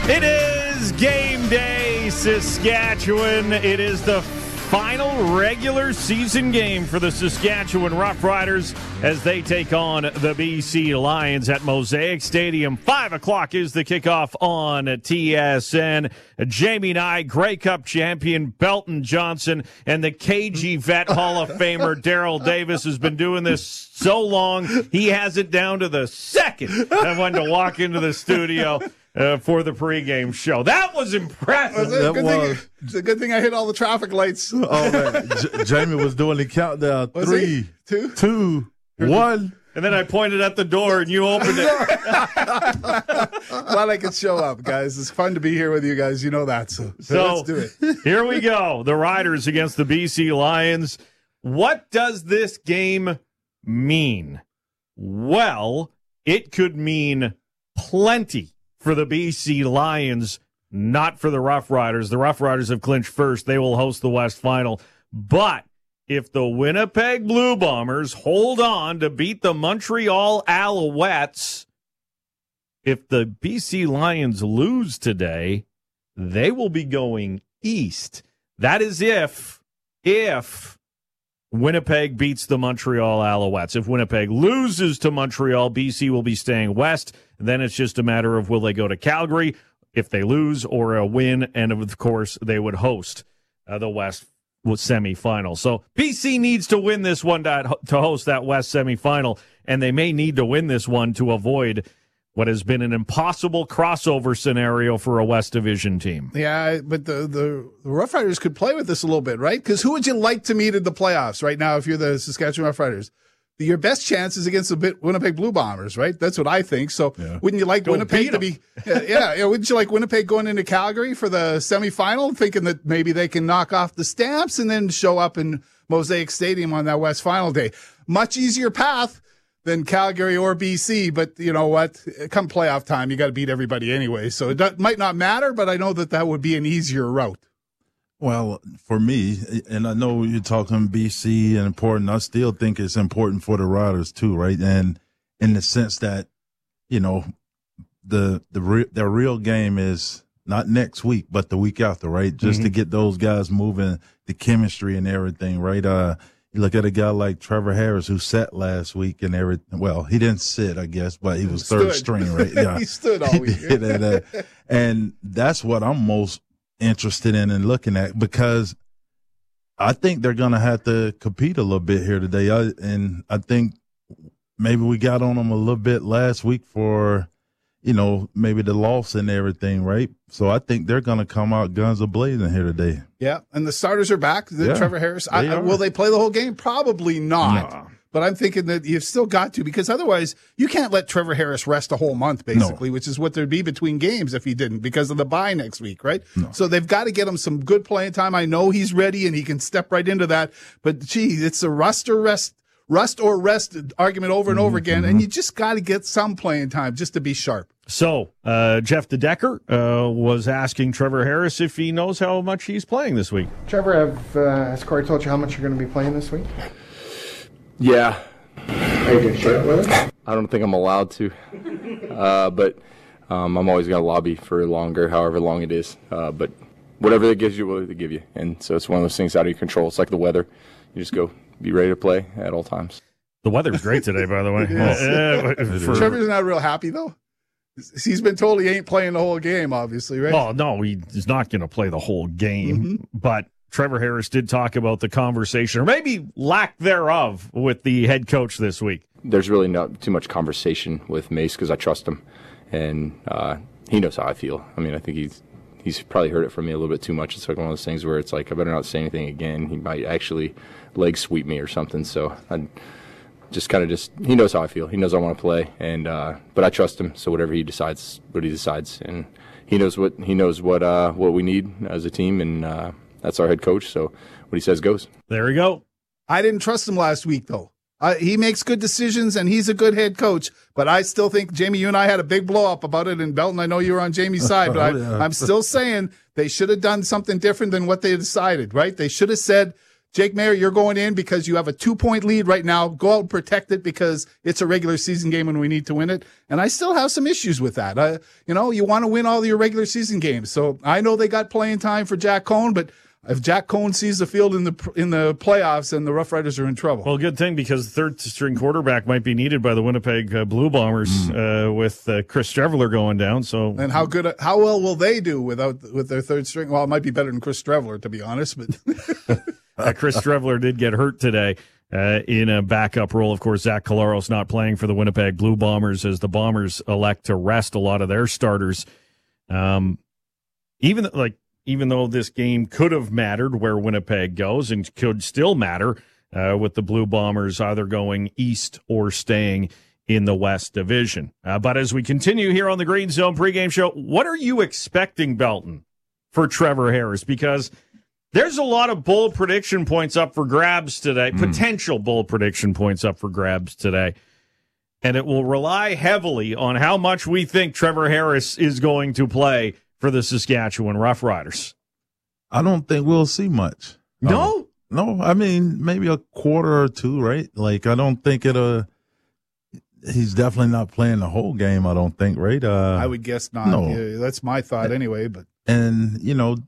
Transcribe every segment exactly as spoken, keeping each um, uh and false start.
It is game day, Saskatchewan. It is the final regular season game for the Saskatchewan Roughriders as they take on the B C Lions at Mosaic Stadium. Five o'clock is the kickoff on T S N. Jamie Nye, Grey Cup champion Belton Johnson, and the K G vet Hall of Famer Daryl Davis has been doing this so long, he has it down to the second I wanted to walk into the studio Uh, for the pregame show. That was impressive. That good was. Thing, it's a good thing I hit all the traffic lights. Oh, man. J- Jamie was doing the countdown. Was Three, he? Two? two, one. And then I pointed at the door and you opened it. Glad I could show up, guys. It's fun to be here with you guys. You know that. So, So let's do it. Here we go. The Riders against the B C Lions. What does this game mean? Well, it could mean plenty for the B C Lions, not for the Rough Riders. The Rough Riders have clinched first. They will host the West Final. But if the Winnipeg Blue Bombers hold on to beat the Montreal Alouettes, if the B C Lions lose today, they will be going east. That is if, if Winnipeg beats the Montreal Alouettes. If Winnipeg loses to Montreal, B C will be staying west. Then it's just a matter of will they go to Calgary if they lose or a win, and of course they would host uh, the West semifinal. So B C needs to win this one to, to host that West semifinal, and they may need to win this one to avoid what has been an impossible crossover scenario for a West Division team. Yeah, but the, the, the Rough Riders could play with this a little bit, right? Because who would you like to meet in the playoffs right now if you're the Saskatchewan Rough Riders? Your best chance is against the Winnipeg Blue Bombers, right? That's what I think. So yeah. Wouldn't you like Go Winnipeg to be yeah, yeah, yeah, wouldn't you like Winnipeg going into Calgary for the semifinal, thinking that maybe they can knock off the Stamps and then show up in Mosaic Stadium on that West Final day? Much easier path than Calgary or B C, but you know what? Come playoff time, you got to beat everybody anyway. So it might not matter, but I know that that would be an easier route. Well, for me, and I know you're talking B C and important, I still think it's important for the Riders too, right? And in the sense that, you know, the the re- their real game is not next week, but the week after, right? Just mm-hmm. to get those guys moving, the chemistry and everything, right? Uh, you look at a guy like Trevor Harris who sat last week and everything. Well, he didn't sit, I guess, but he was third string, right? Yeah, he stood all week. and, uh, and that's what I'm most interested in and looking at, because I think they're going to have to compete a little bit here today. I, and I think maybe we got on them a little bit last week for, you know, maybe the loss and everything, right? So I think they're going to come out guns a-blazing here today. Yeah, and the starters are back. The yeah, Trevor Harris. I, they will they play the whole game? Probably not. No. But I'm thinking that you've still got to, because otherwise you can't let Trevor Harris rest a whole month, basically, no. which is what there'd be between games if he didn't, because of the bye next week, right? No. So they've got to get him some good playing time. I know he's ready and he can step right into that, but gee, it's a rust or rest, rust or rest argument over and over again, mm-hmm. and you just got to get some playing time just to be sharp. So, uh, Jeff DeDecker uh, was asking Trevor Harris if he knows how much he's playing this week. Trevor, have, uh, has Corey told you how much you're going to be playing this week? Yeah. Are you going to share it with us? I don't think I'm allowed to, uh, but um, I'm always going to lobby for longer, however long it is. Uh, but whatever they gives you, what they give you. And so it's one of those things out of your control. It's like the weather. You just go be ready to play at all times. The weather's great today, by the way. Yes. uh, for, Trevor's not real happy, though. He's been told he ain't playing the whole game, obviously, right? Oh, no, he's not going to play the whole game. Mm-hmm. But Trevor Harris did talk about the conversation, or maybe lack thereof, with the head coach this week. There's really not too much conversation with Mace because I trust him, and uh, he knows how I feel. I mean, I think he's he's probably heard it from me a little bit too much. It's like one of those things where it's like, I better not say anything again. He might actually leg sweep me or something. So I just kind of just, he knows how I feel. He knows I want to play, and uh, but I trust him. So whatever he decides, what he decides, and he knows what he knows what uh, what we need as a team, and uh, that's our head coach. So what he says goes. There we go. I didn't trust him last week, though. Uh, he makes good decisions, and he's a good head coach. But I still think, Jamie, you and I had a big blow-up about it in Belton. I know you were on Jamie's side, but I, yeah. I'm still saying they should have done something different than what they decided, right? They should have said, Jake Mayer, you're going in because you have a two-point lead right now. Go out and protect it because it's a regular season game and we need to win it. And I still have some issues with that. Uh, you know, you want to win all your regular season games. So I know they got playing time for Jack Cohn, but if Jack Cohn sees the field in the in the playoffs, and the Rough Riders are in trouble. Well, good thing, because the third-string quarterback might be needed by the Winnipeg uh, Blue Bombers mm. uh, with uh, Chris Streveler going down. So, and how good, how well will they do without with their third string? Well, it might be better than Chris Streveler, to be honest. But uh, Chris Streveler did get hurt today uh, in a backup role. Of course, Zach Collaros not playing for the Winnipeg Blue Bombers as the Bombers elect to rest a lot of their starters. Um, even like. Even though this game could have mattered where Winnipeg goes and could still matter uh, with the Blue Bombers either going east or staying in the West Division. Uh, but as we continue here on the Green Zone pregame show, what are you expecting, Belton, for Trevor Harris? Because there's a lot of bold prediction points up for grabs today, mm. potential bold prediction points up for grabs today. And it will rely heavily on how much we think Trevor Harris is going to play for the Saskatchewan Roughriders. I don't think we'll see much. No? Um, no, I mean, maybe a quarter or two, right? Like, I don't think it'll – he's definitely not playing the whole game, I don't think, right? Uh, I would guess not. No. Yeah, that's my thought anyway. But And, you know,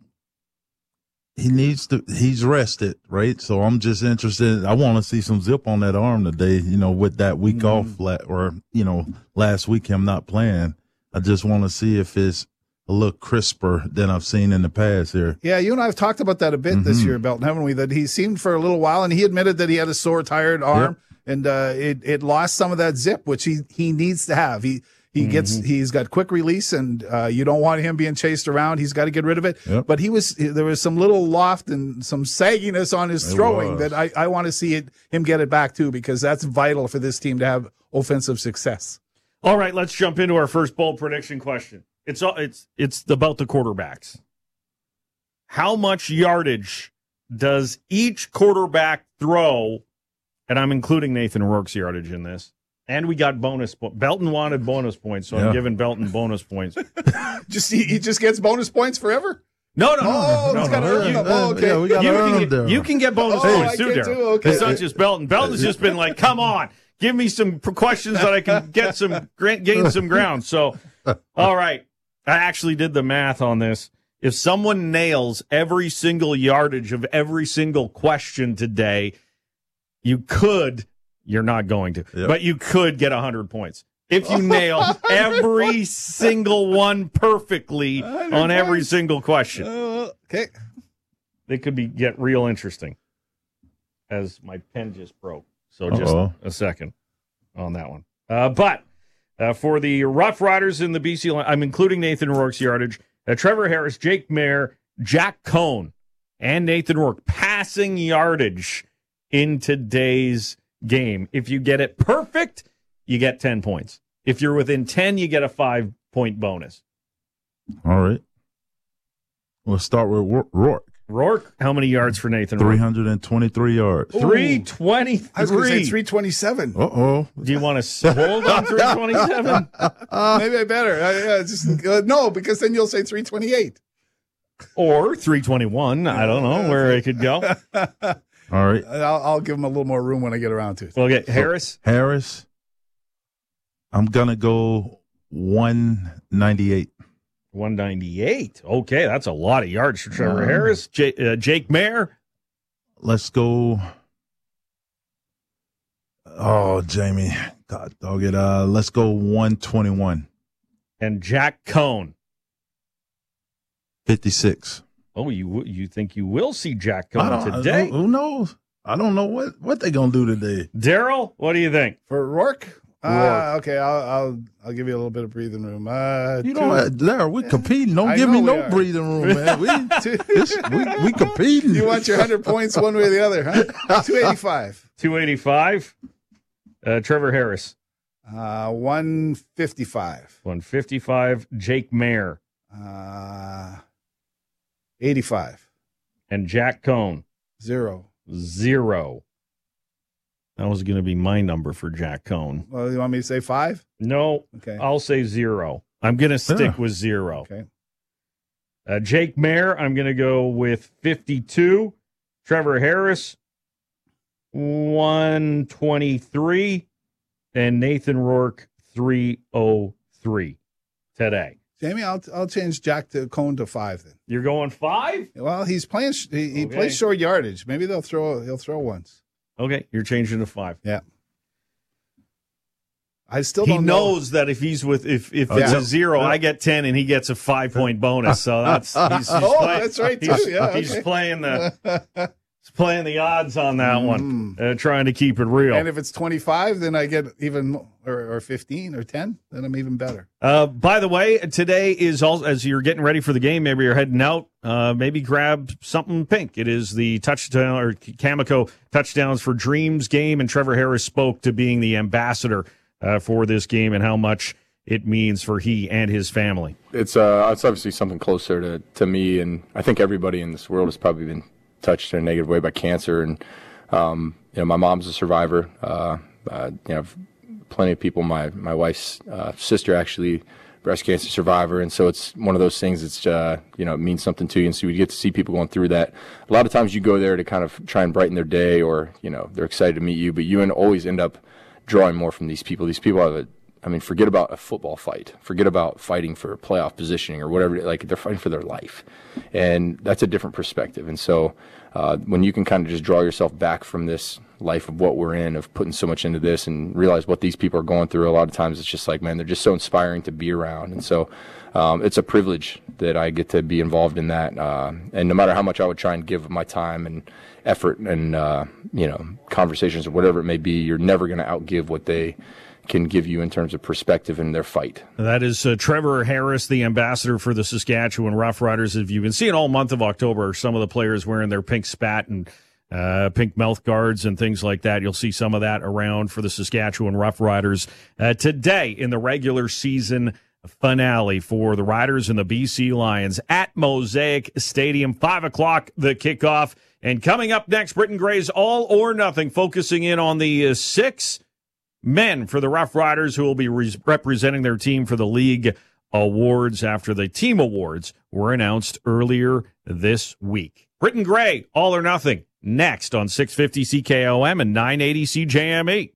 he needs to – he's rested, right? So I'm just interested – I want to see some zip on that arm today, you know, with that week mm-hmm. off or, you know, last week him not playing. I just want to see if it's – a little crisper than I've seen in the past here. Yeah, you and I have talked about that a bit mm-hmm. this year, Belton, haven't we? That he seemed for a little while, and he admitted that he had a sore, tired arm, yep. and uh, it it lost some of that zip, which he he needs to have. He he mm-hmm. gets he's got quick release, and uh, you don't want him being chased around. He's got to get rid of it. Yep. But he was there was some little loft and some sagginess on his it throwing was. that I I want to see it him get it back too, because that's vital for this team to have offensive success. All right, let's jump into our first bold prediction question. It's it's it's about the quarterbacks. How much yardage does each quarterback throw? And I'm including Nathan Rourke's yardage in this. And we got bonus points. Belton wanted bonus points, so yeah. I'm giving Belton bonus points. just he, he just gets bonus points forever? No, no, oh, no, he's no, got to earn them. Oh, okay. Yeah, we got to earn them get, there. You can get bonus oh, points too, Darryl. Okay. It's not just Belton. Belton's just been like, come on, give me some questions that I can get some gain some ground. So, all right. I actually did the math on this. If someone nails every single yardage of every single question today, you could, you're not going to, yep. but you could get one hundred points. If you nail every single one perfectly on every single question. Uh, okay. They could be get real interesting, as my pen just broke. So just Uh-oh. a second on that one. Uh, but uh, for the Rough Riders in the B C line, I'm including Nathan Rourke's yardage. Uh, Trevor Harris, Jake Mayer, Jack Cohn, and Nathan Rourke passing yardage in today's game. If you get it perfect, you get ten points. If you're within ten, you get a five-point bonus. All right. We'll start with Rourke. Rourke, how many yards for Nathan Rourke? three hundred twenty-three yards. three twenty-three. I was going to say three twenty-seven. Uh-oh. Do you want to hold on three twenty-seven? Uh, maybe I better. I, uh, just, uh, no, because then you'll say three twenty-eight. Or three twenty-one. I don't know where it could go. All right. I'll, I'll give him a little more room when I get around to it. Okay, Harris? So, Harris, I'm going to go one ninety-eight. one ninety-eight. Okay, that's a lot of yards for Trevor um, Harris. J- uh, Jake Mayer. Let's go. Oh, Jamie. God, dog it. Uh, let's go one twenty-one. And Jack Cohn. fifty-six. Oh, you you think you will see Jack Cohn today? Who knows? I don't know what, what they're going to do today. Darryl, what do you think? For Rourke? Uh, okay, I'll I'll I'll give you a little bit of breathing room. Uh, you know, there we competing. Don't I give me no are. breathing room, man. We this, we, we competing. You want your hundred points one way or the other, huh? Two eighty five. Two eighty five. Uh, Trevor Harris. Uh, one fifty five. One fifty five. Jake Mayer. Uh, eighty five. And Jack Cohn. Zero. Zero. That was going to be my number for Jack Cohn. Well, you want me to say five? No. Okay. I'll say zero. I'm going to stick yeah. with zero. Okay. Uh, Jake Mayer, I'm going to go with fifty-two. Trevor Harris, one twenty-three, and Nathan Rourke, three oh three today. Jamie, I'll I'll change Jack to Cone to five then. You're going five? Well, he's playing. He, he Okay. plays short yardage. Maybe they'll throw. He'll throw once. Okay, you're changing to five. Yeah. I still He don't know. knows that if he's with if if Oh, it's yeah. a zero, I get ten, and he gets a five point bonus. So that's he's, he's Oh, play- that's right, too. He's, Yeah, he's okay. playing the he's playing the odds on that one, Mm. uh, trying to keep it real. And if it's twenty-five, then I get even mo- or, or fifteen or ten. Then I'm even better. Uh, by the way, today is all as you're getting ready for the game. Maybe you're heading out. Uh, maybe grab something pink. It is the touchdown or Cameco touchdowns for Dreams game, and Trevor Harris spoke to being the ambassador uh, for this game and how much it means for he and his family. It's uh, it's obviously something closer to, to me, and I think everybody in this world has probably been touched in a negative way by cancer. And um, you know, my mom's a survivor. Uh, uh, you know, plenty of people. My my wife's uh, sister actually, breast cancer survivor, and so it's one of those things. It's uh, you know, it means something to you, and so we get to see people going through that. A lot of times you go there to kind of try and brighten their day, or you know, they're excited to meet you, but you always end up drawing more from these people. These people have a I mean, forget about a football fight. Forget about fighting for playoff positioning or whatever. Like, they're fighting for their life. And that's a different perspective. And so uh, when you can kind of just draw yourself back from this life of what we're in, of putting so much into this, and realize what these people are going through, a lot of times it's just like, man, they're just so inspiring to be around. And so um, it's a privilege that I get to be involved in that. Uh, and no matter how much I would try and give my time and effort and, uh, you know, conversations or whatever it may be, you're never going to outgive what they can give you in terms of perspective in their fight. That is uh, Trevor Harris, the ambassador for the Saskatchewan Roughriders. If you've been seeing all month of October, some of the players wearing their pink spat and uh, pink mouth guards and things like that. You'll see some of that around for the Saskatchewan Roughriders uh, today in the regular season finale for the Riders and the B C Lions at Mosaic Stadium. Five o'clock, the kickoff. And coming up next, Britton Gray's All or Nothing, focusing in on the uh, six men for the Rough Riders who will be re- representing their team for the league awards after the team awards were announced earlier this week. Britton Gray, All or Nothing, next on six fifty C K O M and nine eighty C J M E.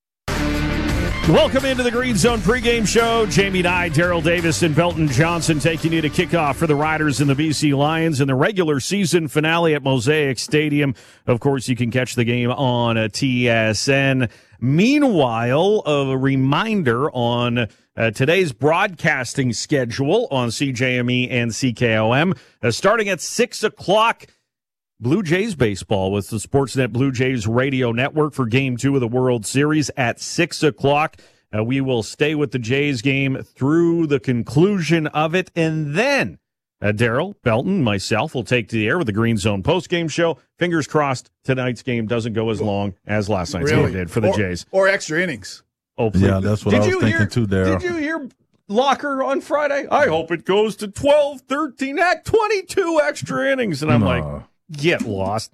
Welcome into the Green Zone pregame show. Jamie Nye, Daryl Davis, and Belton Johnson taking you to kickoff for the Riders and the B C Lions in the regular season finale at Mosaic Stadium. Of course, you can catch the game on a T S N. Meanwhile, a reminder on uh, today's broadcasting schedule on C J M E and C K O M. Uh, starting at six o'clock, Blue Jays baseball with the Sportsnet Blue Jays radio network for Game two of the World Series at six o'clock. Uh, we will stay with the Jays game through the conclusion of it, and then uh, Daryl, Belton, myself will take to the air with the Green Zone postgame show. Fingers crossed tonight's game doesn't go as long as last night's Really? game did for the or, Jays. Or extra innings. Oh, please. Yeah, that's what Did I was you thinking hear, too, Daryl. Did you hear Locker on Friday? I hope it goes to twelve, thirteen, heck, twenty-two extra innings. And I'm No. like, get lost.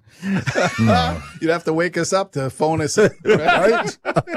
No. You'd have to wake us up to phone us in, right?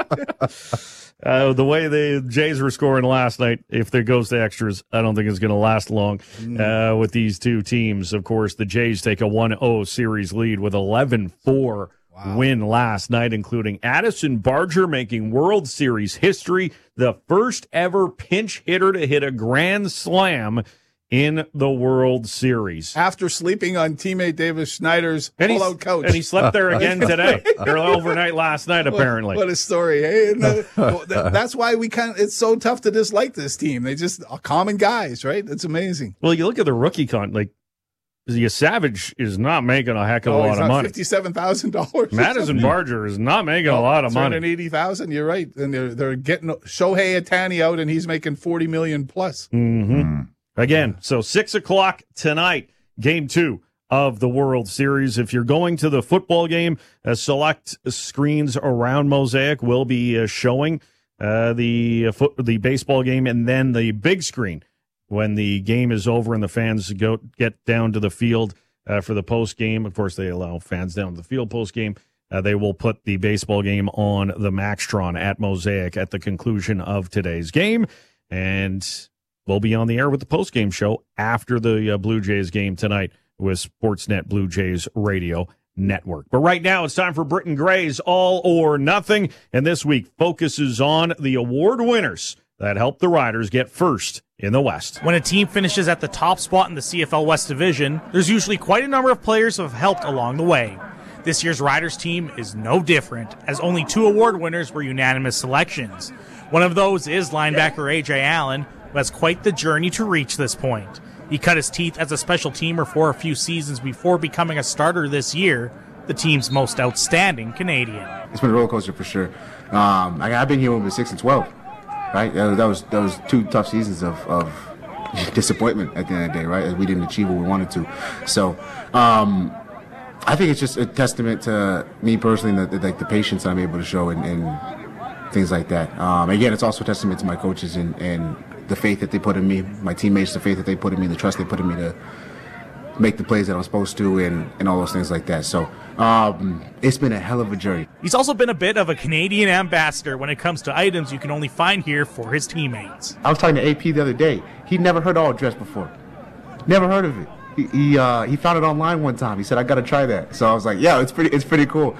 Uh, the way the Jays were scoring last night, if there goes to extras, I don't think it's going to last long uh, with these two teams. Of course, the Jays take a one oh series lead with eleven four wow. win last night, including Addison Barger making World Series history, the first ever pinch hitter to hit a grand slam in the World Series. After sleeping on teammate Davis Schneider's pull-out couch. And he slept there again today. Or overnight last night, apparently. What, what a story, hey? And, uh, that's why we kind of, it's so tough to dislike this team. They just are common guys, right? It's amazing. Well, you look at the rookie con, like, the Savage is not making a heck of a Oh, lot he's of not money. fifty-seven thousand dollars. Madison Barger is not making a lot of two money. hundred eighty thousand. You're right. And they're, they're getting Shohei Ohtani out and he's making forty million plus. Mm-hmm. Mm. Again, so six o'clock tonight, game two of the World Series. If you're going to the football game, uh, select screens around Mosaic will be uh, showing uh, the uh, foot, the baseball game, and then the big screen when the game is over and the fans go get down to the field uh, for the post game. Of course, they allow fans down to the field post game. Uh, they will put the baseball game on the Maxtron at Mosaic at the conclusion of today's game, and we'll be on the air with the post-game show after the uh, Blue Jays game tonight with Sportsnet Blue Jays Radio Network. But right now, it's time for Britton Gray's All or Nothing, and this week focuses on the award winners that helped the Riders get first in the West. When a team finishes at the top spot in the C F L West Division, there's usually quite a number of players who have helped along the way. This year's Riders team is no different, as only two award winners were unanimous selections. One of those is linebacker A J Allen, who has quite the journey to reach this point. He cut his teeth as a special teamer for a few seasons before becoming a starter this year, the team's most outstanding Canadian. It's been a roller coaster for sure. Um, I, I've been here with six and twelve, right? That was that was two tough seasons of, of disappointment at the end of the day, right? We didn't achieve what we wanted to. So um, I think it's just a testament to me personally, that like the patience I'm able to show and, and things like that. Um, again, it's also a testament to my coaches and, and the faith that they put in me, my teammates, the faith that they put in me, the trust they put in me to make the plays that I'm supposed to, and, and all those things like that. So um, it's been a hell of a journey. He's also been a bit of a Canadian ambassador when it comes to items you can only find here for his teammates. I was talking to A P the other day. He'd never heard all dress before. Never heard of it. He he, uh, he found it online one time. He said, "I got to try that." So I was like, "Yeah, it's pretty. It's pretty cool."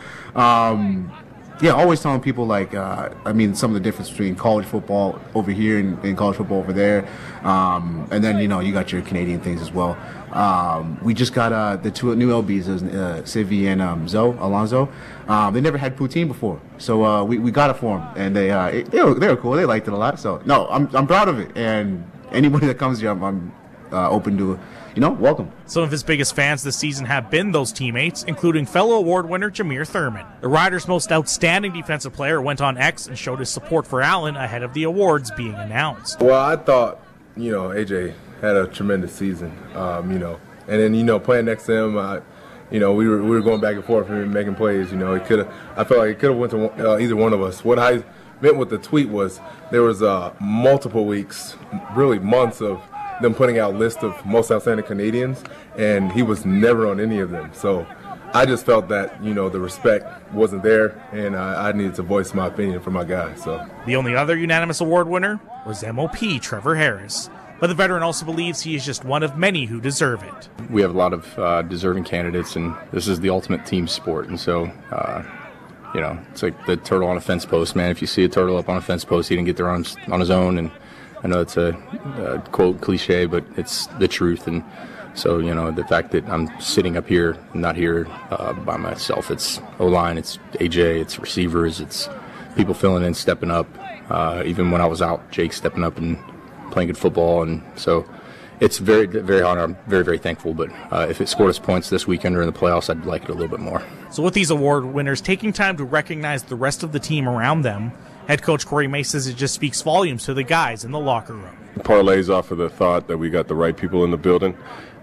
Um, Yeah, always telling people, like, uh, I mean, some of the difference between college football over here and, and college football over there. Um, and then, you know, you got your Canadian things as well. Um, we just got uh, the two new L Bs, uh, Civi and um, Zoe, Alonzo. Um, they never had poutine before. So uh, we, we got it for them. And they uh, it, they, were, they were cool. They liked it a lot. So, no, I'm I'm proud of it. And anybody that comes here, I'm, I'm uh, open to, you know, welcome. Some of his biggest fans this season have been those teammates, including fellow award winner Jameer Thurman. The Riders' most outstanding defensive player went on X and showed his support for Allen ahead of the awards being announced. Well, I thought, you know, A J had a tremendous season, um, you know, and then, you know, playing next to him, uh, you know, we were we were going back and forth and making plays. You know, it could have. I felt like it could have went to uh, either one of us. What I meant with the tweet was there was uh, multiple weeks, really months of them putting out lists of most outstanding Canadians, and he was never on any of them. So I just felt that, you know, the respect wasn't there, and I, I needed to voice my opinion for my guy. So the only other unanimous award winner was M O P Trevor Harris. But the veteran also believes he is just one of many who deserve it. We have a lot of uh, deserving candidates, and this is the ultimate team sport. And so, uh, you know, it's like the turtle on a fence post, man. If you see a turtle up on a fence post, he didn't get there on, on his own. And I know it's a, a quote cliche, but it's the truth. And so, you know, the fact that I'm sitting up here, not here uh, by myself, it's O-line, it's A J, it's receivers, it's people filling in, stepping up. Uh, even when I was out, Jake stepping up and playing good football. And so it's very, very hard. I'm very, very thankful. But uh, if it scored us points this weekend or in the playoffs, I'd like it a little bit more. So with these award winners taking time to recognize the rest of the team around them, head coach Corey May says it just speaks volumes to the guys in the locker room. Parlays off of the thought that we got the right people in the building.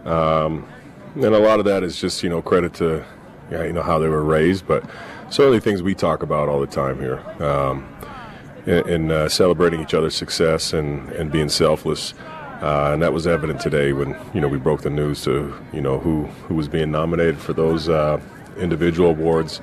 Um, and a lot of that is just, you know, credit to, yeah, you know, how they were raised, but certainly things we talk about all the time here. Um, in, in uh, celebrating each other's success and, and being selfless. Uh, and that was evident today when, you know, we broke the news to, you know, who, who was being nominated for those uh, individual awards.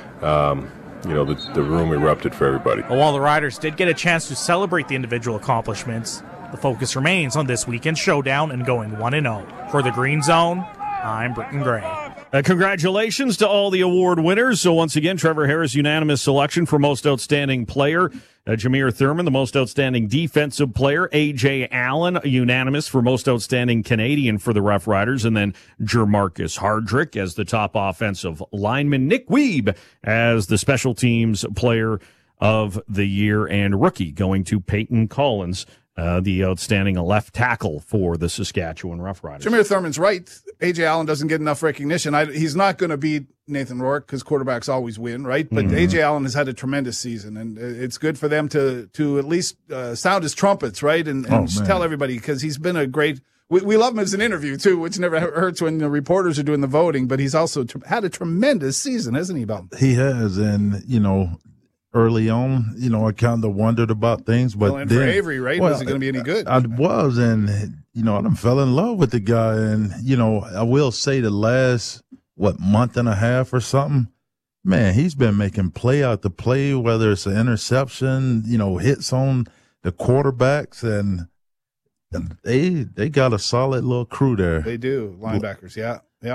Um, you know, the, the room erupted for everybody. But while the Riders did get a chance to celebrate the individual accomplishments, the focus remains on this weekend's showdown and going one and oh. For the Green Zone, I'm Britton Gray. Uh, congratulations to all the award winners. So once again, Trevor Harris, unanimous selection for most outstanding player. Uh, Jameer Thurman, the most outstanding defensive player. A J Allen, unanimous for most outstanding Canadian for the Rough Riders. And then Jermarcus Hardrick as the top offensive lineman. Nick Weeb as the special teams player of the year. And rookie going to Peyton Collins, Uh, the outstanding left tackle for the Saskatchewan Roughriders. Jameer Thurman's right. A J Allen doesn't get enough recognition. I, he's not going to beat Nathan Rourke because quarterbacks always win, right? But mm-hmm. A J Allen has had a tremendous season, and it's good for them to to at least uh, sound his trumpets, right? And, and oh, tell everybody, because he's been a great we, – we love him as an interview, too, which never hurts when the reporters are doing the voting. But he's also tr- had a tremendous season, hasn't he, Bob? He has, and, you know – early on, you know, I kind of wondered about things, but well, and then, for Avery, right? Well, was it going to be any good? I, I was, and you know, I done fell in love with the guy, and you know, I will say the last what month and a half or something, man, he's been making play out the play, whether it's an interception, you know, hits on the quarterbacks, and they they got a solid little crew there. They do, linebackers, yeah, yep.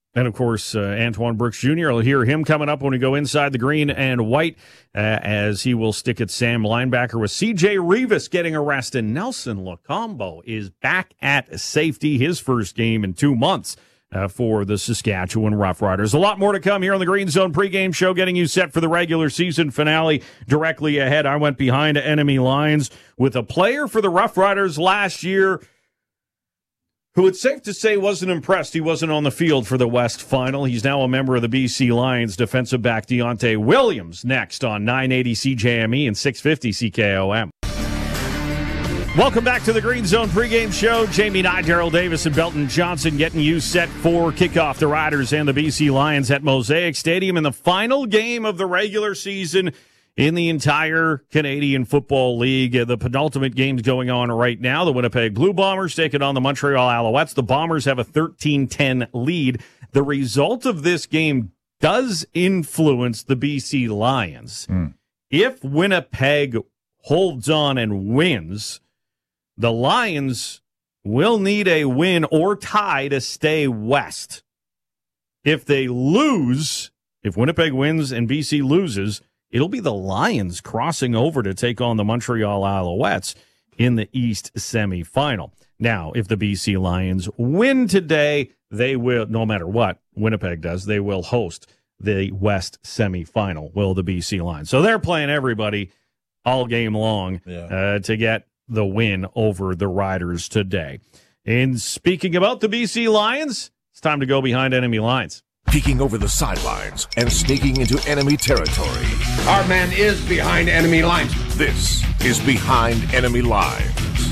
And, of course, uh, Antoine Brooks Junior I'll hear him coming up when we go inside the green and white uh, as he will stick at Sam linebacker with C J Revis getting arrested. Nelson Locombo is back at safety, his first game in two months uh, for the Saskatchewan Roughriders. A lot more to come here on the Green Zone pregame show, getting you set for the regular season finale directly ahead. I went behind enemy lines with a player for the Roughriders last year who it's safe to say wasn't impressed. He wasn't on the field for the West Final. He's now a member of the B C Lions. Defensive back Deontay Williams next on nine eighty C J M E and six fifty C K O M. Welcome back to the Green Zone pregame show. Jamie Nye, Daryl Davis, and Belton Johnson getting you set for kickoff. The Riders and the B C Lions at Mosaic Stadium in the final game of the regular season in the entire Canadian Football League. The penultimate game's going on right now. The Winnipeg Blue Bombers taking on the Montreal Alouettes. The Bombers have a thirteen ten lead. The result of this game does influence the B C Lions. Mm. If Winnipeg holds on and wins, the Lions will need a win or tie to stay west. If they lose, if Winnipeg wins and B C loses, it'll be the Lions crossing over to take on the Montreal Alouettes in the East semifinal. Now, if the B C Lions win today, they will, no matter what Winnipeg does, they will host the West semifinal, will the B C Lions. So they're playing everybody all game long yeah. uh, to get the win over the Riders today. And speaking about the B C Lions, it's time to go behind enemy lines. Peeking over the sidelines and sneaking into enemy territory. Our man is behind enemy lines. This is Behind Enemy Lines.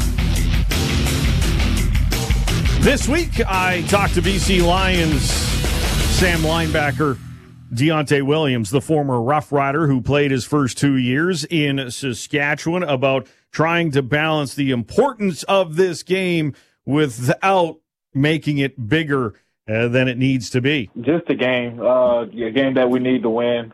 This week, I talked to B C Lions Sam linebacker Deontay Williams, the former Rough Rider who played his first two years in Saskatchewan, about trying to balance the importance of this game without making it bigger Uh, than it needs to be. Just a game, uh, a game that we need to win.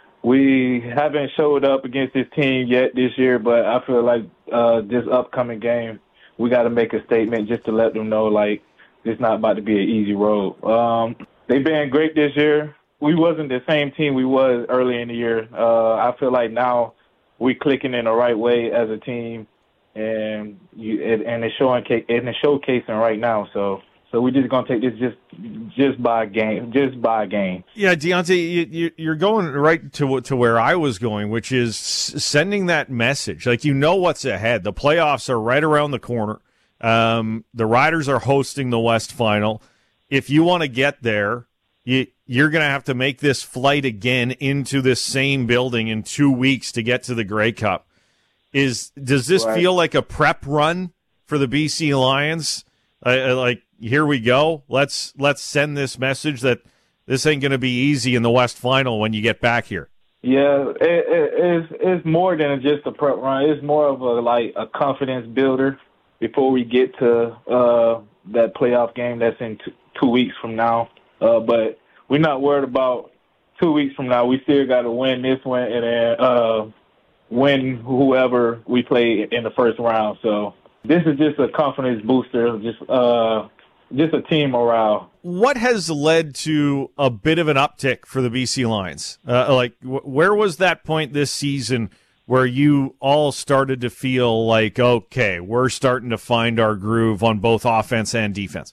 We haven't showed up against this team yet this year, but I feel like uh, this upcoming game, we got to make a statement just to let them know, like, it's not about to be an easy road. Um, they've been great this year. We wasn't the same team we was early in the year. Uh, I feel like now we clicking in the right way as a team, and you, it, and it's showing and it's showcasing right now. So. So we're just gonna take this just just by game, just by game. Yeah, Deontay, you, you're going right to to where I was going, which is sending that message. Like, you know what's ahead. The playoffs are right around the corner. Um, the Riders are hosting the West Final. If you want to get there, you, you're going to have to make this flight again into this same building in two weeks to get to the Grey Cup. Is does this right. feel like a prep run for the B C Lions? Uh, like, here we go. Let's let's send this message that this ain't going to be easy in the West Final when you get back here. Yeah, it, it, it's it's more than just a prep run. It's more of a like a confidence builder before we get to uh, that playoff game that's in t- two weeks from now. Uh, but we're not worried about two weeks from now. We still got to win this one and then uh, win whoever we play in the first round. So this is just a confidence booster, just uh, just a team morale. What has led to a bit of an uptick for the B C Lions? Uh, like, w- where was that point this season where you all started to feel like, okay, we're starting to find our groove on both offense and defense?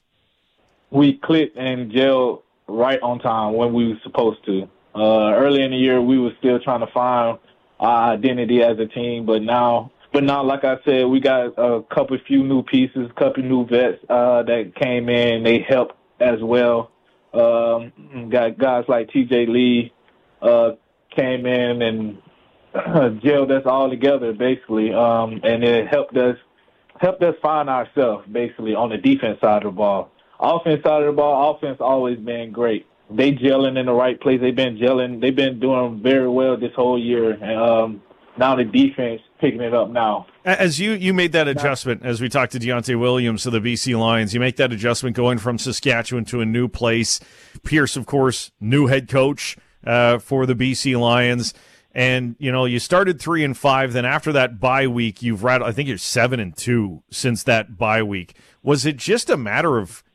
We clicked and gelled right on time when we were supposed to. Uh, early in the year, we were still trying to find our identity as a team, but now But now, like I said, we got a couple few new pieces, a couple new vets uh, that came in. They helped as well. Um, got guys like T J Lee uh, came in and gelled us all together, basically, um, and it helped us helped us find ourselves, basically, on the defense side of the ball. Offense side of the ball, offense always been great. They gelling in the right place. They've been gelling. They've been doing very well this whole year. And, um, now the defense picking it up now. As you, you made that adjustment, as we talked to Deontay Williams of the B C Lions, you make that adjustment going from Saskatchewan to a new place. Pierce, of course, new head coach uh, for the B C Lions. And, you know, you started three and five. Then after that bye week, you've rattled, I think you're seven and two since that bye week. Was it just a matter of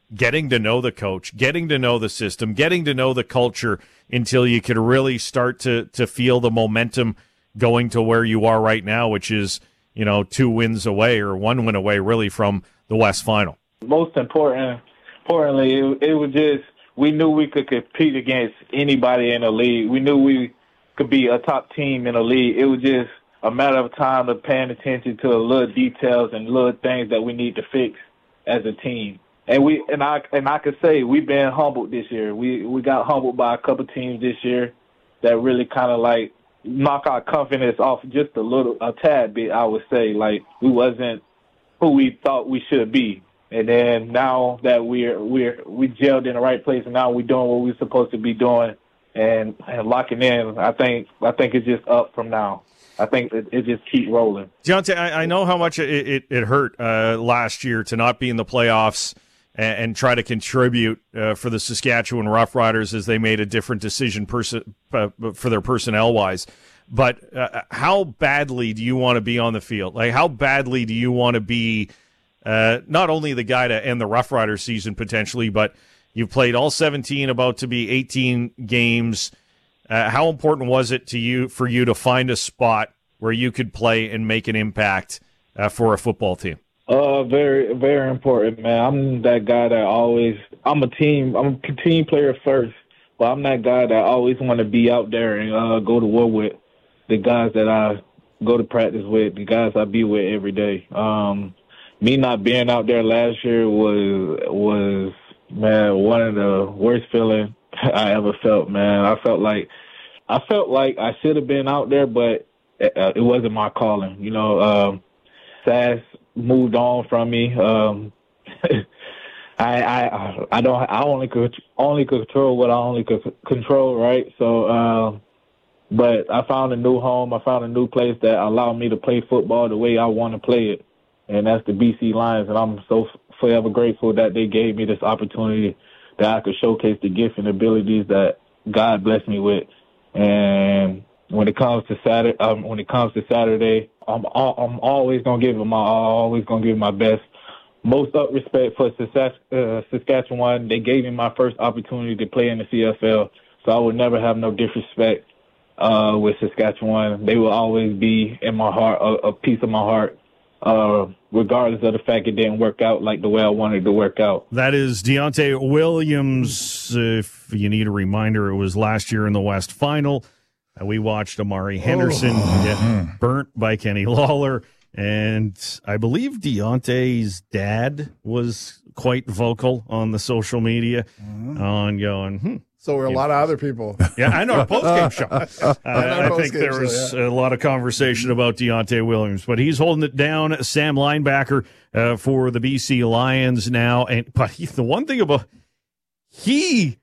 getting to know the coach, getting to know the system, getting to know the culture until you could really start to to feel the momentum going to where you are right now, which is, you know, two wins away or one win away really from the West Final. Most important, importantly, it, it was just we knew we could compete against anybody in the league. We knew we could be a top team in the league. It was just a matter of time of paying attention to the little details and little things that we need to fix as a team. And we and I and I could say we've been humbled this year. We we got humbled by a couple teams this year that really kind of like knock our confidence off just a little, a tad bit. I would say like we wasn't who we thought we should be. And then now that we're we're we gelled in the right place, and now we're doing what we're supposed to be doing and, and locking in. I think I think it's just up from now. I think it, it just keep rolling. Deontay, I, I know how much it, it, it hurt uh, last year to not be in the playoffs and, and try to contribute uh, for the Saskatchewan Roughriders as they made a different decision pers- uh, for their personnel-wise. But uh, how badly do you want to be on the field? Like, how badly do you want to be uh, not only the guy to end the Roughriders season potentially, but you've played all seventeen, about to be eighteen games. Uh, how important was it to you for you to find a spot where you could play and make an impact uh, for a football team? Uh, very, very important, man. I'm that guy that always. I'm a team. I'm a team player first, but I'm that guy that always want to be out there and uh, go to war with the guys that I go to practice with, the guys I be with every day. Um, me not being out there last year was was man one of the worst feelings I ever felt, man. I felt like I felt like I should have been out there, but it, uh, it wasn't my calling. You know, um, Sass moved on from me. Um, I, I I don't I only could only control what I only could control, right? So, um, but I found a new home. I found a new place that allowed me to play football the way I want to play it, and that's the B C Lions. And I'm so forever grateful that they gave me this opportunity that I could showcase the gifts and abilities that God blessed me with. And when it comes to Saturday, um, when it comes to Saturday, I'm I'm always gonna give them my always gonna give my best. Most up respect for Saskatchewan. They gave me my first opportunity to play in the C F L, so I would never have no disrespect uh, with Saskatchewan. They will always be in my heart, a, a piece of my heart. Uh, regardless of the fact it didn't work out like the way I wanted it to work out. That is Deontay Williams. If you need a reminder, it was last year in the West Final. Uh, we watched Amari Henderson oh. get burnt by Kenny Lawler, and I believe Deontay's dad was quite vocal on the social media mm-hmm. on going, hmm. So were a lot of other people. Yeah, I know, post-game show. Uh, I think there was show, yeah. a lot of conversation about Deontay Williams, but he's holding it down. Sam linebacker uh, for the B C Lions now. And But he, the one thing about he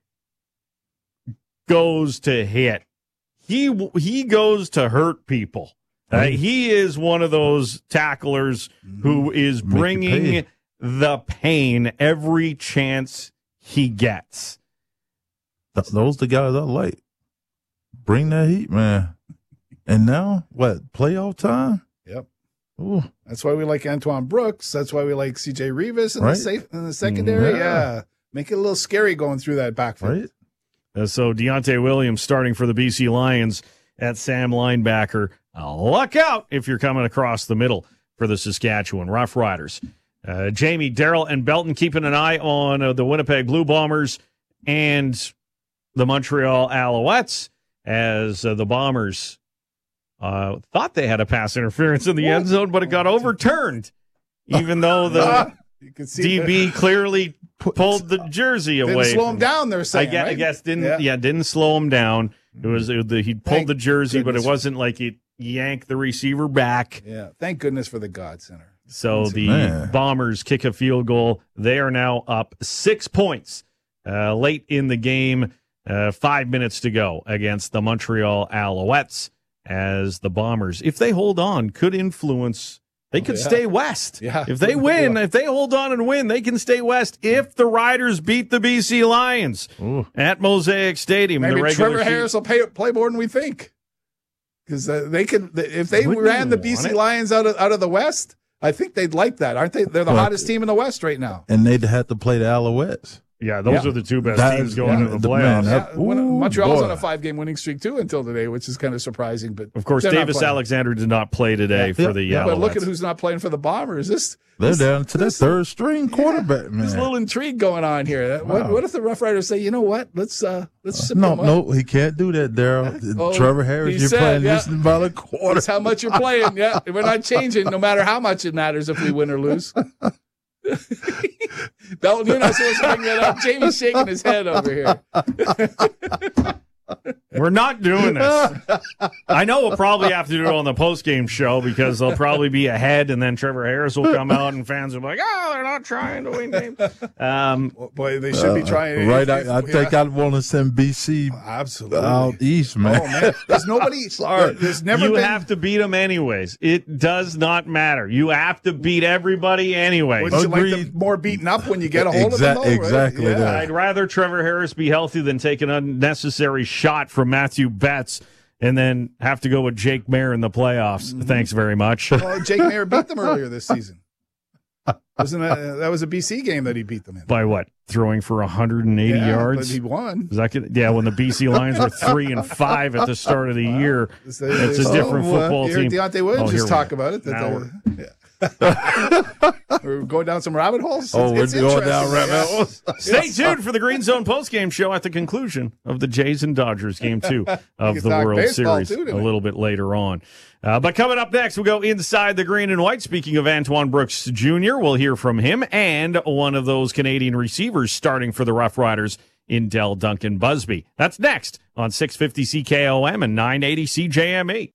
goes to hit. He, he goes to hurt people. Uh, he is one of those tacklers who is bringing the pain every chance he gets. Those the guys I like. Bring that heat, man. And now, what, playoff time? Yep. Ooh. That's why we like Antoine Brooks. That's why we like C J Revis in, right? the, safe, in the secondary. Yeah. yeah. Make it a little scary going through that backfield. Right. Uh, so Deontay Williams starting for the B C Lions at Sam linebacker. Uh, luck out if you're coming across the middle for the Saskatchewan Roughriders. Uh, Jamie, Darryl, and Belton keeping an eye on uh, the Winnipeg Blue Bombers and the Montreal Alouettes as uh, the Bombers uh, thought they had a pass interference in the what? end zone, but it got overturned, even though the you can see D B the, clearly pulled the jersey didn't away. Didn't slow him down, they're saying, I guess, right? I guess didn't, yeah. yeah, didn't slow him down. It was, it, the, he pulled Thank the jersey, goodness. But it wasn't like he yanked the receiver back. Yeah, thank goodness for the God Center. So the Man. Bombers kick a field goal. They are now up six points uh, late in the game. Uh, five minutes to go against the Montreal Alouettes as the Bombers, if they hold on, could influence. They could oh, yeah. stay west. Yeah. If they win, if they hold on and win, they can stay west if the Riders beat the B C Lions Ooh. At Mosaic Stadium. Maybe the regular Trevor sheet. Harris will pay, play more than we think. Because uh, they can, if they Wouldn't ran the B C it? Lions out of out of the West, I think they'd like that, aren't they? They're the Well, hottest team in the West right now. And they'd have to play the Alouettes. Yeah, those Yeah. are the two best That teams is- going yeah, into the the playoffs. man, Yeah, that- when- ooh, Montreal's boy. on a five-game winning streak too until today, which is kind of surprising. But Of course, they're not Davis playing. Alexander did not play today Yeah. for the Yeah, Alouettes. But look at who's not playing for the Bombers. This They're this- down to their this- third string quarterback, man. There's a little intrigue going on here. What, Wow. what if the Rough Riders say, you know what? Let's uh, let's sip No, them up. no, he can't do that, Daryl. Oh, Trevor Harris, he you're said, playing yeah. just about a quarter. That's how much you're playing. Yeah, we're not changing, no matter how much it matters if we win or lose. Belton, you're not supposed to bring that up. Jamie's shaking his head over here. We're not doing this. I know we'll probably have to do it on the post-game show because they'll probably be ahead, and then Trevor Harris will come out, and fans will be like, oh, they're not trying to win games. Um, Boy, they should be trying. Right, if- I, I think yeah. I'd want to send B C Absolutely. out east, man. Oh, man. There's nobody. Sorry. There's never you been. have to beat them anyways. It does not matter. You have to beat everybody anyways. Wouldn't you like Agreed. them more beaten up when you get a hold of Exa- them? Though, right? exactly Yeah. that. I'd rather Trevor Harris be healthy than take an unnecessary shot from Matthew Betts and then have to go with Jake Mayer in the playoffs. Mm-hmm. Thanks very much. Well, Jake Mayer beat them earlier this season. Wasn't that, that was a B C game that he beat them in? By what? Throwing for one hundred eighty Yeah, yards? but he won. Is that good? Yeah, when the B C Lions were three and five at the start of the year, It's it's a different oh, football you heard team. Deontay Williams Oh, here just we talk go. about it. That Now the, yeah. We're going down some rabbit holes. Oh, It's- we're it's going down interesting, rabbit yeah. holes. Stay tuned for the Green Zone postgame show at the conclusion of the Jays and Dodgers game two of can the talk World baseball, Series too, a tonight. little bit later on. Uh, but coming up next, we'll go inside the green and white. Speaking of Antoine Brooks Junior, we'll hear from him and one of those Canadian receivers starting for the Rough Riders in Dell Duncan Busby. That's next on six fifty C K O M and nine eighty C J M E.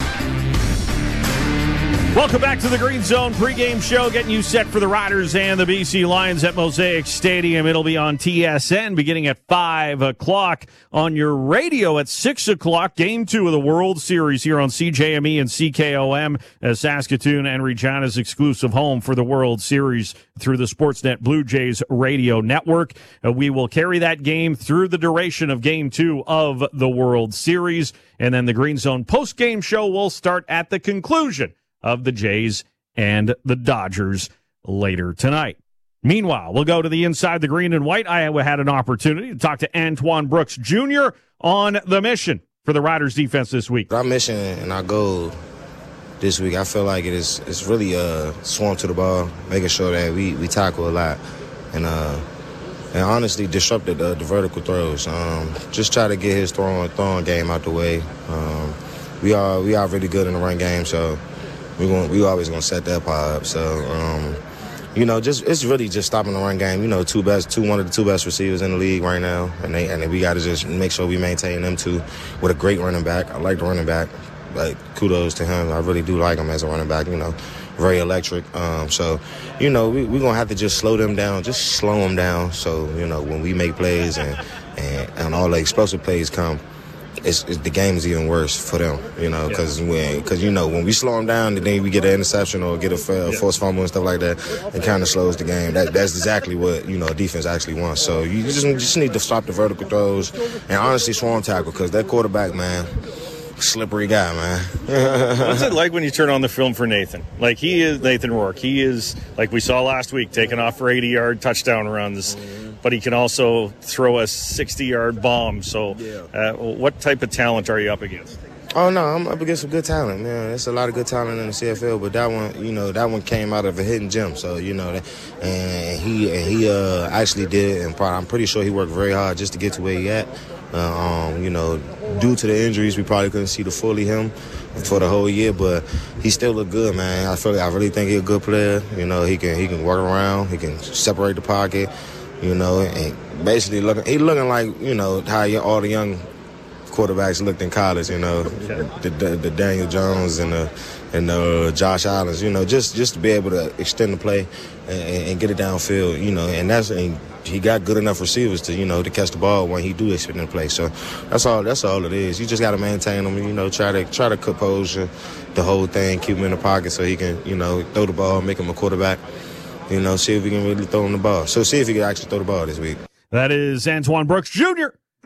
Welcome back to the Green Zone pregame show, getting you set for the Riders and the B C Lions at Mosaic Stadium. It'll be on T S N beginning at five o'clock, on your radio at six o'clock. Game two of the World Series here on C J M E and C K O M, as Saskatoon and Regina's exclusive home for the World Series through the Sportsnet Blue Jays radio network. Uh, we will carry that game through the duration of Game two of the World Series, and then the Green Zone postgame show will start at the conclusion of the Jays and the Dodgers later tonight. Meanwhile, we'll go to the inside the green and white. I had an opportunity to talk to Antoine Brooks Junior on the mission for the Riders defense this week. Our mission and our goal this week, I feel like it is it's really uh, swarm to the ball, making sure that we, we tackle a lot and uh, and honestly disrupt the, the vertical throws. Um, just try to get his throwing, throwing game out the way. Um, we are we are really good in the run game, so we going we always gonna set that part up. So um, you know, just it's really just stopping the run game. You know, two best, two one of the two best receivers in the league right now, and they and we got to just make sure we maintain them two with a great running back. I like the running back. Like, kudos to him. I really do like him as a running back. You know, very electric. Um, so, you know, we, we're gonna have to just slow them down, just slow them down. So, you know, when we make plays and and, and all the explosive plays come, It's, it's the game is even worse for them, you know, because when, cause you know, when we slow them down, then we get an interception or get a, a forced fumble and stuff like that. It kind of slows the game. That, that's exactly what you know defense actually wants. So you just you just need to stop the vertical throws and honestly swarm tackle, because that quarterback, man, slippery guy, man. What's it like when you turn on the film for Nathan? Like, he is Nathan Rourke. He is, like we saw last week, taking off for eighty-yard touchdown runs, but he can also throw a sixty-yard bomb. So uh, what type of talent are you up against? Oh, no, I'm up against some good talent, man. There's a lot of good talent in the C F L, but that one, you know, that one came out of a hidden gem. So, you know, that, and he and he uh, actually did, and probably, I'm pretty sure he worked very hard just to get to where he at. Uh, um, you know, due to the injuries, we probably couldn't see the fully him for the whole year, but he still looked good, man. I feel, I really think he's a good player. You know, he can he can work around, he can separate the pocket. You know, and basically looking, he looking like, you know, how all the young quarterbacks looked in college, you know, the, the, the Daniel Jones and the and the Josh Allens, you know, just just to be able to extend the play and, and get it downfield, you know, and that's and he got good enough receivers to, you know, to catch the ball when he do extend the play. So that's all that's all it is. You just got to maintain him, you know, try to try to compose the whole thing, keep him in the pocket so he can, you know, throw the ball, make him a quarterback, you know, see if he can really throw him the ball. So see if he can actually throw the ball this week. That is Antoine Brooks Junior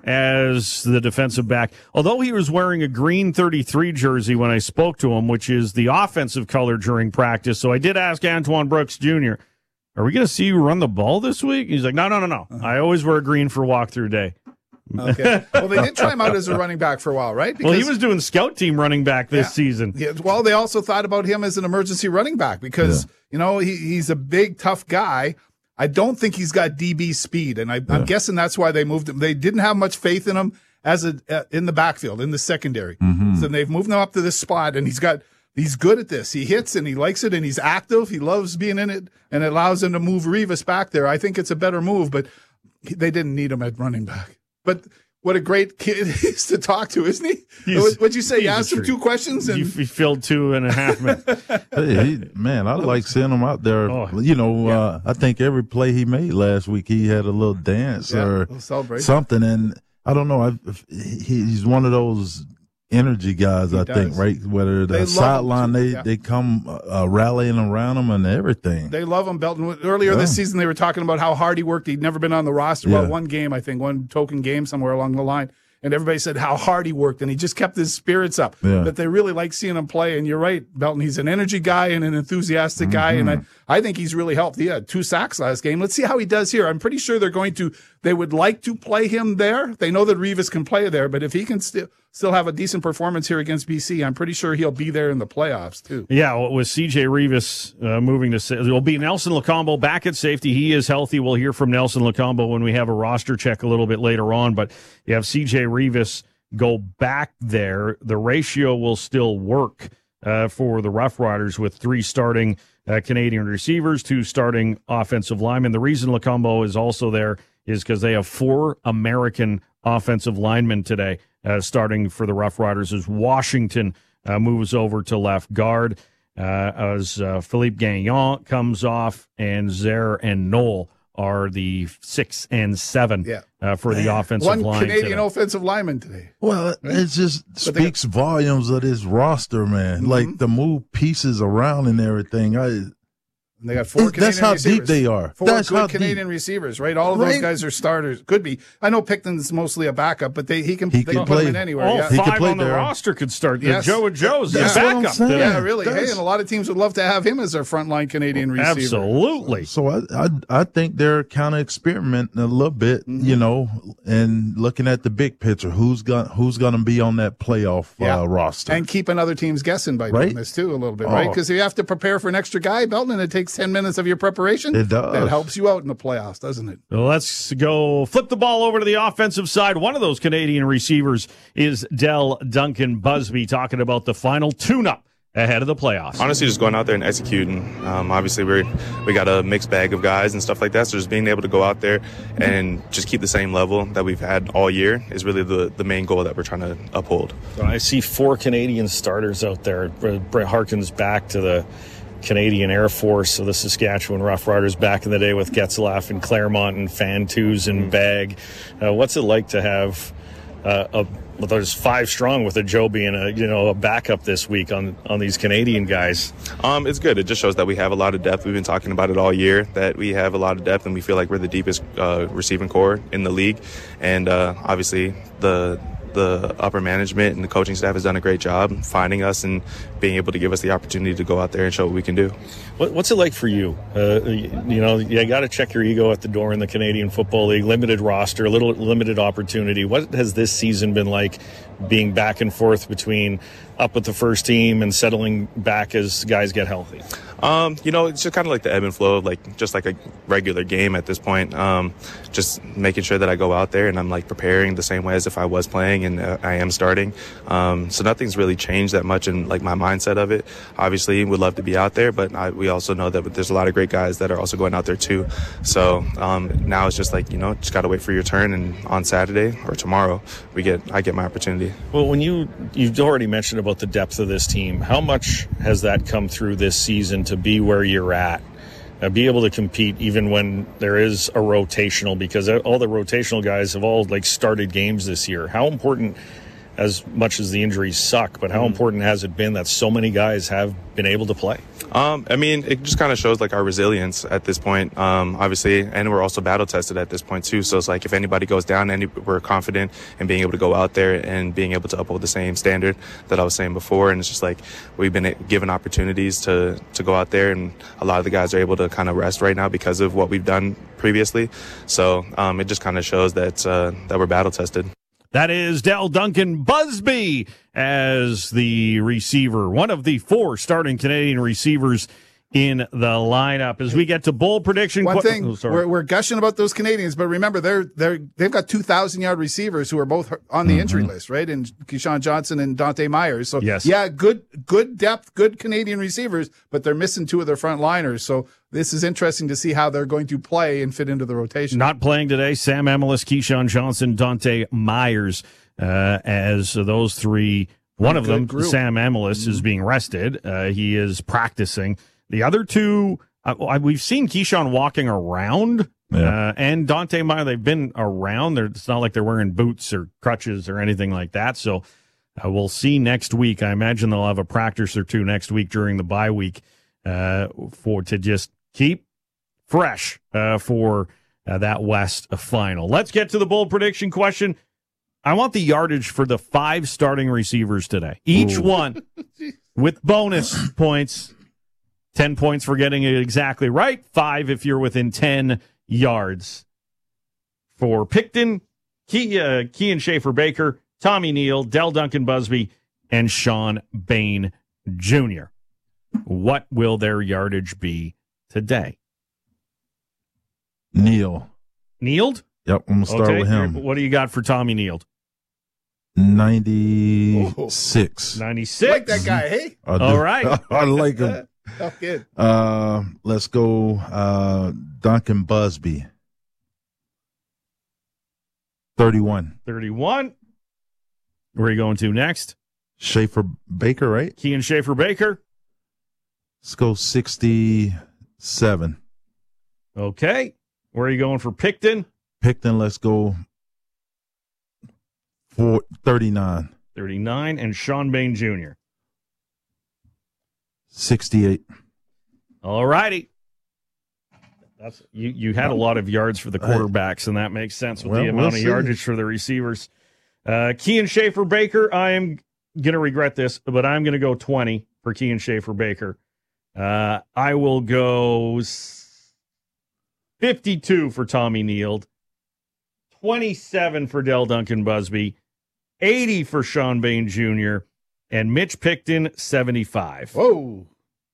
as the defensive back. Although he was wearing a green thirty-three jersey when I spoke to him, which is the offensive color during practice. So I did ask Antoine Brooks Junior, are we going to see you run the ball this week? He's like, no, no, no, no. Uh-huh. I always wear green for walkthrough day. Okay. Well, they did try him out as a running back for a while, right? Because, well, he was doing scout team running back this yeah. season. Yeah. Well, they also thought about him as an emergency running back because, yeah. you know, he, he's a big, tough guy. I don't think he's got D B speed, and I, yeah. I'm guessing that's why they moved him. They didn't have much faith in him as a uh, in the backfield, in the secondary. Mm-hmm. So they've moved him up to this spot, and he's got he's good at this. He hits, and he likes it, and he's active. He loves being in it, and it allows him to move Rivas back there. I think it's a better move, but they didn't need him at running back. But what a great kid he is to talk to, isn't he? What, what'd you say? You asked him two questions? And... You, you filled two and a half minutes. Hey, he, man, I like seeing him out there. Oh, you know, yeah. uh, I think every play he made last week, he had a little dance yeah, or little something. And I don't know, I, he, he's one of those energy guys, he I does. think, right? Whether the sideline, they, yeah. they come uh, rallying around him and everything. They love him, Belton. Earlier yeah. this season, they were talking about how hard he worked. He'd never been on the roster. Yeah. Well, one game, I think, one token game somewhere along the line. And everybody said how hard he worked, and he just kept his spirits up. Yeah. But they really like seeing him play. And you're right, Belton. He's an energy guy and an enthusiastic mm-hmm. guy, and I, I think he's really helped. He had two sacks last game. Let's see how he does here. I'm pretty sure they're going to. They would like to play him there. They know that Rivas can play there, but if he can still still have a decent performance here against B C, I'm pretty sure he'll be there in the playoffs too. Yeah, well, with C J Rivas uh, moving to, it will be Nelson Locombo back at safety. He is healthy. We'll hear from Nelson Locombo when we have a roster check a little bit later on. But you have C J Rivas go back there. The ratio will still work uh, for the Rough Riders with three starting uh, Canadian receivers, two starting offensive linemen. The reason Locombo is also there is because they have four American offensive linemen today uh, starting for the Rough Riders as Washington uh, moves over to left guard, uh, as uh, Philippe Gagnon comes off, and Zer and Knoll are the six and seven yeah. uh, for the offensive One line. One Canadian today. offensive lineman today. Well, right? it just but speaks got, volumes of this roster, man. Mm-hmm. Like the move pieces around and everything. I, And they got four Canadian That's how receivers. deep they are. Four That's good how Canadian deep. receivers, right? All of right? those guys are starters. Could be. I know Picton's mostly a backup, but they he can, he they can can play. put him in anywhere. All yeah. five on the there. roster could start. Yes. Joe and Joe's the backup. Yeah, really. That's, hey, and a lot of teams would love to have him as their frontline Canadian receiver. Absolutely. So, so I, I I think they're kind of experimenting a little bit, mm-hmm. you know, and looking at the big picture. Who's going who's going to be on that playoff yeah. uh, roster, and keeping other teams guessing by right? doing this too a little bit, oh. right? Because if you have to prepare for an extra guy, Belton, it takes ten minutes of your preparation. It does. That helps you out in the playoffs, doesn't it? Well, let's go flip the ball over to the offensive side. One of those Canadian receivers is Dell Duncan Busby, talking about the final tune-up ahead of the playoffs. Honestly, just going out there and executing. Um, obviously, we're, we got a mixed bag of guys and stuff like that, so just being able to go out there and just keep the same level that we've had all year is really the, the main goal that we're trying to uphold. I see four Canadian starters out there. Brett harkens back to the Canadian Air Force, so the Saskatchewan Rough Riders back in the day with Getzlaff and Claremont and Fantus and Bag. Uh, what's it like to have uh, a well, there's five strong with a Joe being a you know a backup this week on on these Canadian guys? Um, it's good. It just shows that we have a lot of depth. We've been talking about it all year, that we have a lot of depth, and we feel like we're the deepest uh, receiving core in the league. And uh, obviously, the the upper management and the coaching staff has done a great job finding us and being able to give us the opportunity to go out there and show what we can do. What, what's it like for you? Uh, you, you know, you got to check your ego at the door in the Canadian Football League. Limited roster, a little limited opportunity. What has this season been like, being back and forth between up with the first team and settling back as guys get healthy? Um, you know, it's just kind of like the ebb and flow of like just like a regular game at this point. Um, just making sure that I go out there and I'm like preparing the same way as if I was playing and uh, I am starting. Um, so nothing's really changed that much in like my mindset of it. Obviously, would love to be out there, but I, we also know that there's a lot of great guys that are also going out there too. So um, now it's just like, you know, just got to wait for your turn, and on Saturday or tomorrow we get I get my opportunity. Well, when you you've already mentioned about the depth of this team, how much has that come through this season to be where you're at, uh, be able to compete even when there is a rotational, because all the rotational guys have all like started games this year? How important as much as the injuries suck, but how Mm-hmm. important has it been that so many guys have been able to play? Um, I mean, it just kind of shows like our resilience at this point, um, obviously, and we're also battle tested at this point too. So it's like if anybody goes down, any, we're confident in being able to go out there and being able to uphold the same standard that I was saying before. And it's just like we've been given opportunities to to go out there, and a lot of the guys are able to kind of rest right now because of what we've done previously. So um, it just kind of shows that uh, that we're battle tested. That is Dell Duncan Busby as the receiver, one of the four starting Canadian receivers in the lineup. As we get to bowl prediction, One qu- thing, oh, sorry. we're, we're gushing about those Canadians, but remember, they're they're they've got two thousand yard receivers who are both on the injury list, right? And Keyshawn Johnson and Dante Myers. So Yes. yeah, good good depth, good Canadian receivers, but they're missing two of their front liners. So this is interesting to see how they're going to play and fit into the rotation. Not playing today, Sam Emilus, Keyshawn Johnson, Dante Myers, uh, as those three. One of Good them, group. Sam Emilus, is being rested. Uh, he is practicing. The other two, uh, we've seen Keyshawn walking around, Yeah. uh, and Dante Meyer, they've been around. They're, it's not like they're wearing boots or crutches or anything like that. So uh, we'll see next week. I imagine they'll have a practice or two next week during the bye week uh, for to just keep fresh uh, for uh, that West final. Let's get to the bold prediction question. I want the yardage for the five starting receivers today. Each Ooh. one with bonus points. ten points for getting it exactly right. Five if you're within ten yards. For Picton, Key, uh, Kean Schaefer-Baker, Tommy Neal, Dell Duncan Busby, and Sean Bain Junior What will their yardage be today? Neil. Nealed? Yep, I'm going to start Okay, with him. What do you got for Tommy Nealed? ninety-six. ninety-six. Like that guy, hey? I do. All right. I like him. Tough kid. Uh, let's go uh, Duncan Busby. thirty-one. thirty-one. Where are you going to next? Schaefer Baker, right? Kean Schaefer-Baker. Let's go sixty-seven. Okay. Where are you going for Picton? Picton, let's go for thirty-nine. thirty-nine. And Sean Bain Junior sixty-eight. All righty. That's you, you had a lot of yards for the quarterbacks, and that makes sense with Well, the amount we'll of see. yardage for the receivers. Uh, Kean Schaefer-Baker, I am going to regret this, but I'm going to go twenty for Kean Schaefer-Baker. Uh, I will go s- fifty-two for Tommy Nealed, twenty-seven for Dell Duncan Busby, eighty for Sean Bain Junior, and Mitch Picton, seventy-five. Whoa.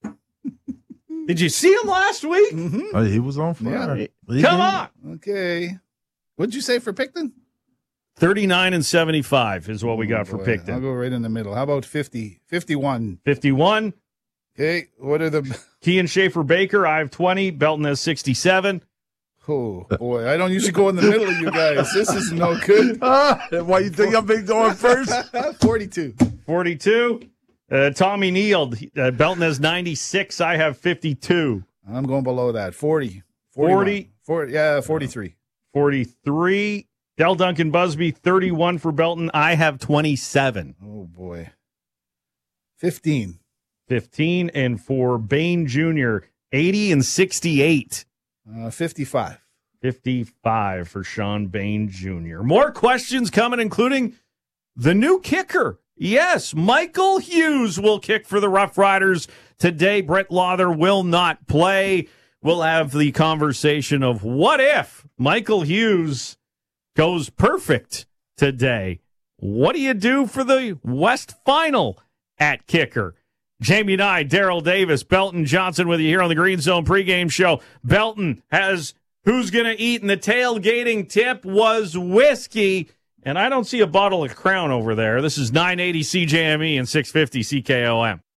Did you see him last week? Mm-hmm. Oh, he was on fire. Yeah. He Come did. on. Okay. What'd you say for Picton? thirty-nine and seventy-five is what we got for Boy, I'll Picton. go right in the middle. How about fifty? fifty-one. fifty-one. Okay. What are the. Kean Schaefer-Baker, I have twenty. Belton has sixty-seven. Oh, boy. I don't usually go in the middle of you guys. This is no good. Ah, why you think I've been going first? forty-two. forty-two. Uh, Tommy Neal, uh, Belton has ninety-six. I have fifty-two. I'm going below that. forty. forty. forty. Yeah, forty-three. forty-three. Dell Duncan Busby, thirty-one for Belton. I have twenty-seven. Oh, boy. fifteen. fifteen. And for Bain Junior, eighty and sixty-eight. Uh, fifty-five. fifty-five for Sean Bain Junior More questions coming, including the new kicker. Yes, Michael Hughes will kick for the Rough Riders today. Brett Lawther will not play. We'll have the conversation of what if Michael Hughes goes perfect today. What do you do for the West Final at kicker? Jamie Nye, Daryl Davis, Belton Johnson with you here on the Green Zone pregame show. Belton has who's going to eat, and the tailgating tip was whiskey. And I don't see a bottle of Crown over there. This is nine eighty C J M E and six fifty C K O M.